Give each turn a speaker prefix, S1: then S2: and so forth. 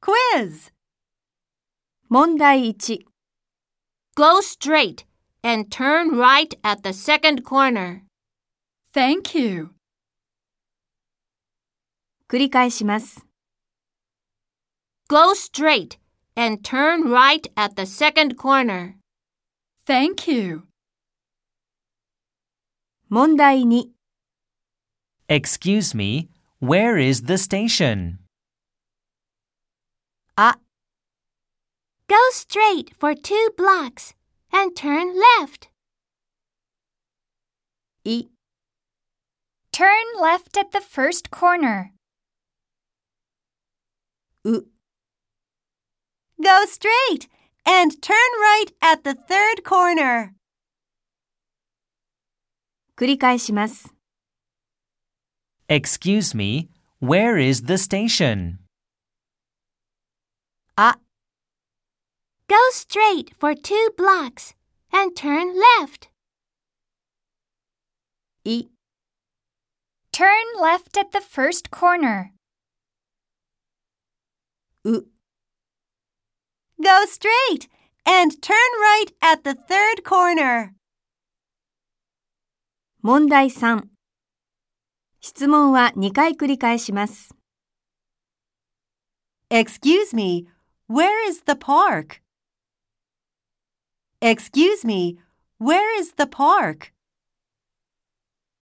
S1: quiz.
S2: 問題1、
S3: Go straight and turn right at the second corner.
S1: Thank you.
S2: 繰り返します。
S3: Go straight and turn right at the second corner.
S1: Thank you.
S2: 問題2、
S4: Excuse me, where is the station?
S2: あ、
S3: Go straight for 2 blocks and turn left.
S2: い、
S5: Turn left at the first corner.
S2: う、
S1: Go straight and turn right at the third corner.
S2: 繰り返します。
S4: Excuse me, where is the station?
S2: あ、
S3: Go straight for 2 blocks and turn left.
S2: い、
S5: Turn left at the first corner.
S2: う、
S1: Go straight and turn right at the third corner.
S2: 問題3、質問は2回繰り返します。
S1: Excuse me, where is the park? Excuse me, where is the park?